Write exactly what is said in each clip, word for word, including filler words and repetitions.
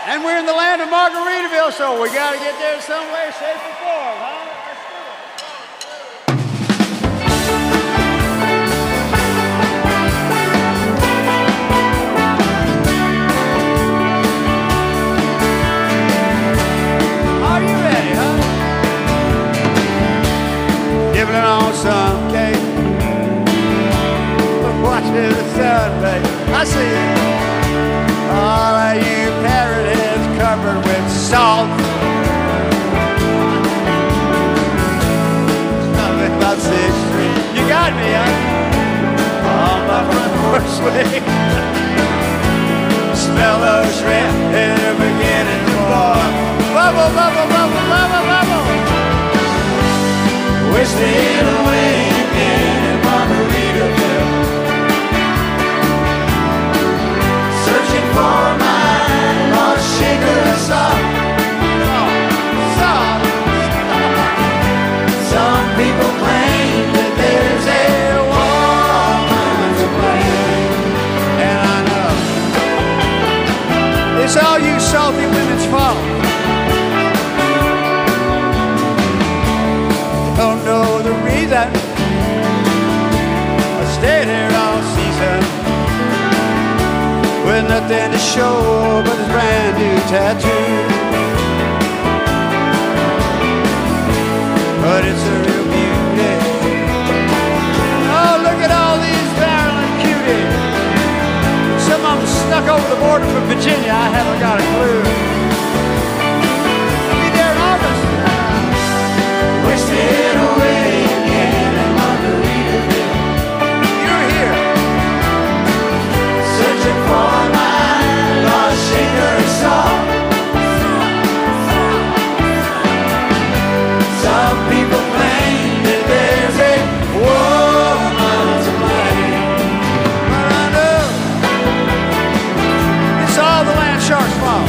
And we're in the land of Margaritaville, so we got to get there some way, shape, or form, huh? Are you ready, huh? Nibbling on some cake, watching the sun, babe. I see it. All of you parrot heads covered with salt. Nothing about six feet. You got me, huh? On my front porch swing. Smell those shrimp and they're beginning to boil. Bubble, bubble, bubble, bubble, bubble. Wasting away again in Margaritaville. Searching for my lost shaker of salt. Salt. Some people claim that there's a woman to blame, and I know it's all you salty women's fault. Don't know the reason I stayed here all season with nothing to show but this brand new tattoo. But it's a real beauty. Oh, look at all these darling cuties. Some of them snuck over the border from Virginia. I haven't got a clue. I'll be there in August. Wasted away again in Margaritaville. You're here. Searching for my lost shaker of salt. Some people claim that there's a woman to blame, but I know it's all the land shark's fault.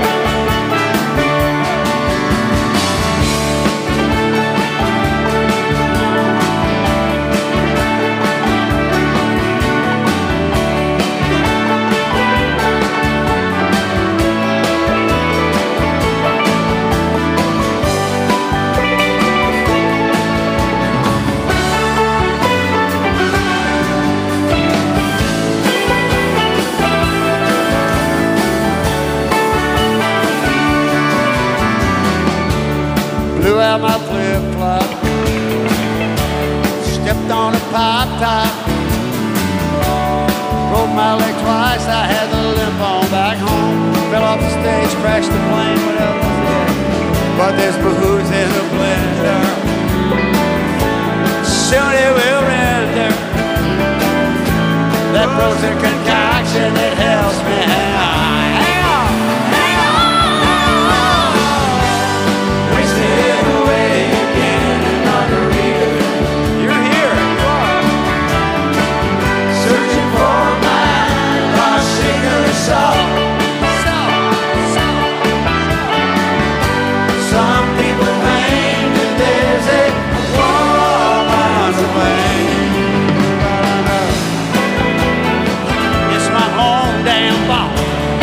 Blew out my flip-flop, stepped on a pop top, broke my leg twice, I had the limp on back home, fell off the stage, crashed the plane, whatever was it. But there's booze in the blender, soon it will render that frozen concoction that helps me hang on. Salt, salt, salt. Some people claim that there's a woman to blame, but I know it's my own damn fault.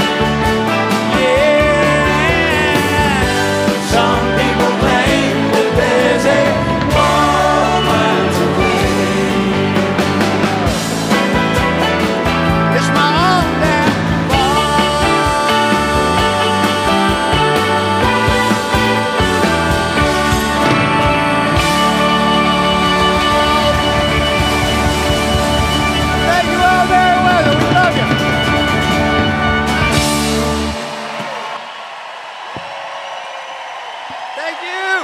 Yeah. Some people claim that there's a woman to blame. It's my own damn. Thank you.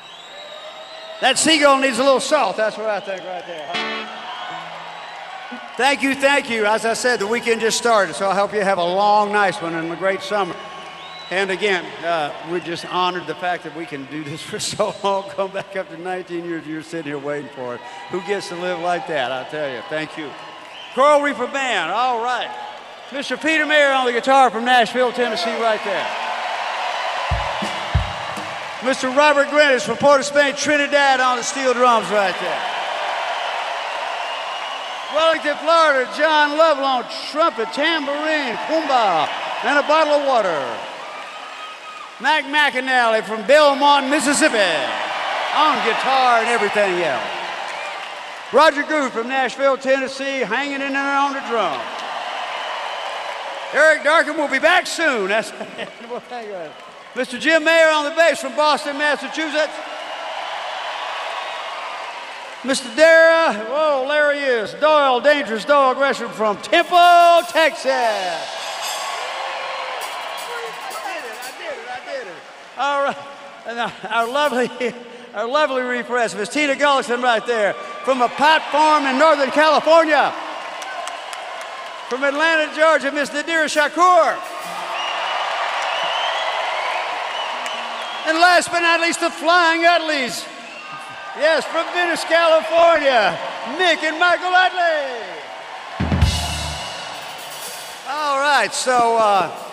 That seagull needs a little salt. That's what I think right there. Thank you, thank you. As I said, the weekend just started, so I hope you have a long, nice one and a great summer. And again, uh, we're just honored the fact that we can do this for so long. Come back after nineteen years, you're sitting here waiting for it. Who gets to live like that? I tell you, thank you. Coral Reaper Band, all right. Mister Peter Mayer on the guitar from Nashville, Tennessee, right there. Mister Robert Greenis from Port of Spain, Trinidad on the steel drums right there. Wellington, Florida, John Lovell on trumpet, tambourine, kumba, and a bottle of water. Mac McAnally from Belmont, Mississippi, on guitar and everything else. Roger Goode from Nashville, Tennessee, hanging in there on the drum. Eric Darkham will be back soon. That's Mister Jim Mayer on the bass from Boston, Massachusetts. Mister Dara, whoa, there he is, Doyle, Dangerous Doyle Gresham from Temple, Texas. I did it, I did it, I did it. All right, and our, our lovely, our lovely repress, Miss Tina Gullickson right there from a pot farm in Northern California. From Atlanta, Georgia, Miss Nadira Shakur. And last but not least, the Flying Utleys. Yes, from Venice, California, Mick and Michael Utley. All right, so uh,